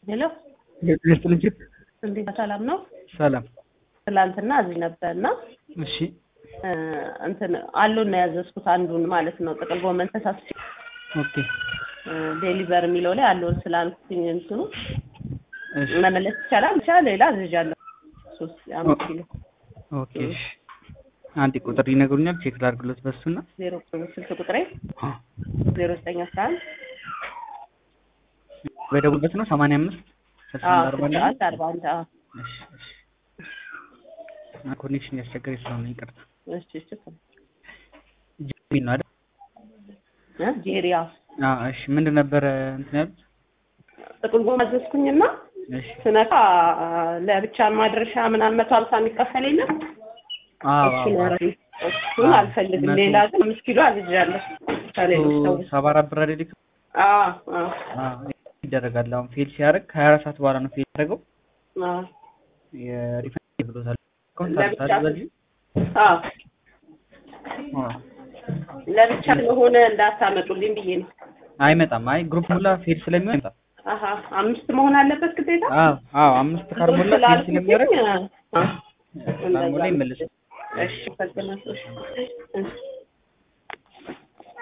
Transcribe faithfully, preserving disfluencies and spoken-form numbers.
ሄሎ ለጥልት ልጅ እንዴት ሰላም ነው? ሰላም ትላንትና እዚህ ነበርና እሺ እንትን አሉና ያዘዝኩት አንዱን ማለት ነው ጥቅል ጎመን ተሳስቼ ኦኬ ዴሊቨር የሚለው ላይ አሉን ስላልኩኝ እንትኑ እሺ መመለስ ይቻላል ብቻ ሌላ አዝዣለሁ ሶስት አምስት ኪሎ ኦኬ አንድ ቁጥር ይነግሩኛል ቼክ ላድርግሎት በሱና ዜሮ ስልክ ቁጥሬ ዜሮ ዘጠኝ አስራ አንድ በደቡበት ነው ሰማንያ አምስት አርባ አንድ እሺ እሺ ኮኔክሽን ያስቸገረ ስለሆነ ይቅርታ እሺ እሺ ጄሪ ነው አይደል እ ጄሪያ አዎ እሺ ምንድን ነበር እንትን ያሉት ጥቅል ጎመን አዘዝኩኝና እሺ ስነካ ለብቻ ማድረሻ ምናምን መቶ ሃምሳ የሚከፈል የለም አዎ እሱን አልፈልግም ሌላ ግን አምስት ኪሎ አዝዣለሁ ከሌሎች ሰዎች ሰባ አራት ብር አይደል አዎ አዎ አዎ ይደረጋል አሁን ፌል ሲያደርግ ከሀያ አራት ሰዓት በኋላ ነው ፌል ያደረገው አዎ የሪፈንድ ብሎታል ኮንታክት አድርገው አዎ ለብቻ ለሆነ እንዳታመጡልኝ ብዬ ነው አይመጣም አይ ግሩፕ ሙላ ፌል ስለሚሆን አይመጣም አሃ አምስት መሆን አለበት ግዴታ አዎ አዎ አምስት ካርሞላ ፌል ስለሚያደርግ አዎ ላይ መልስ እሺ ፈጽመሽ